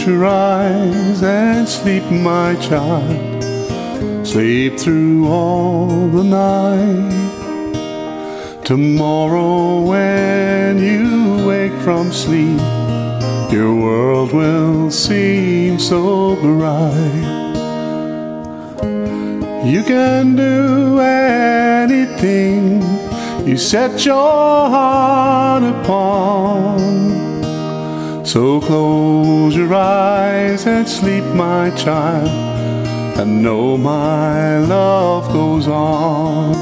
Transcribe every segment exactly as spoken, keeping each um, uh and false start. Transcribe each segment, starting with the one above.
Close your eyes and sleep, my child. Sleep through all the night. Tomorrow when you wake from sleep, your world will seem so bright. You can do anything you set your heart upon. So close your eyes and sleep, my child, and know my love goes on.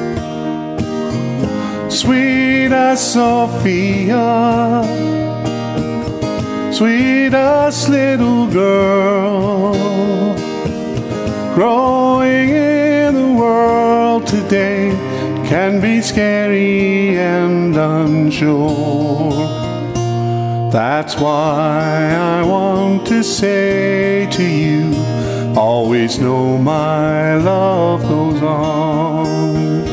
Sweet as Sophia, sweetest little girl, growing in the world today can be scary and unsure. That's why I want to say to you, always know my love goes on.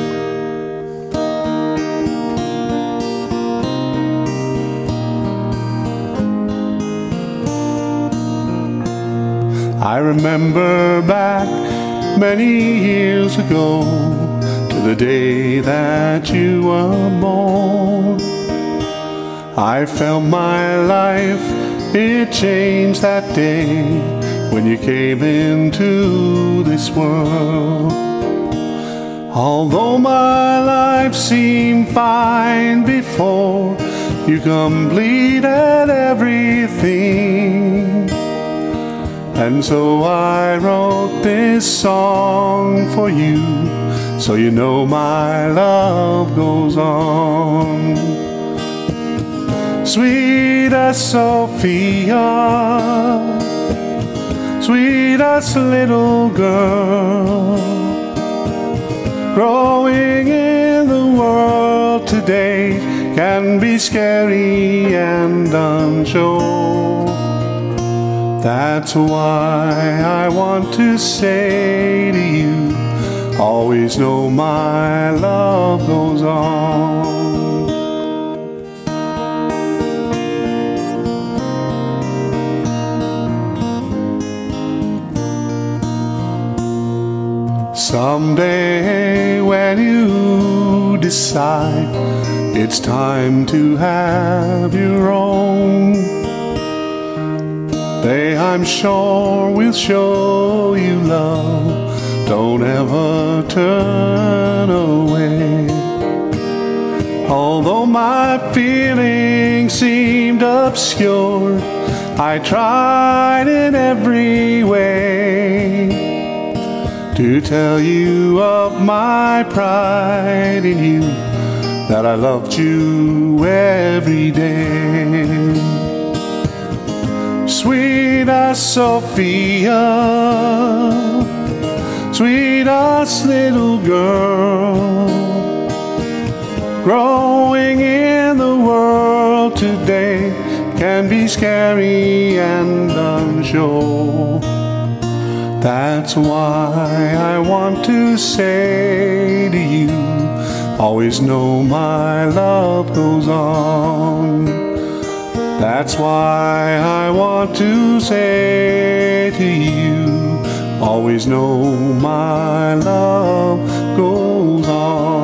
I remember back many years ago to the day that you were born. I felt my life, it changed that day when you came into this world. Although my life seemed fine before, you completed everything. And so I wrote this song for you, so you know my love goes on. Sweet as Sophia, sweetest little girl, growing in the world today can be scary and unsure. That's why I want to say to you, always know my love goes on. Someday when you decide it's time to have your own, they I'm sure will show you love. Don't ever turn away. Although my feelings seemed obscured, I tried in every way to tell you of my pride in you, that I loved you every day. Sweet as Sophia, sweetest little girl, growing in the world today can be scary and unsure. That's why I want to say to you, always know my love goes on. That's why I want to say to you, always know my love goes on.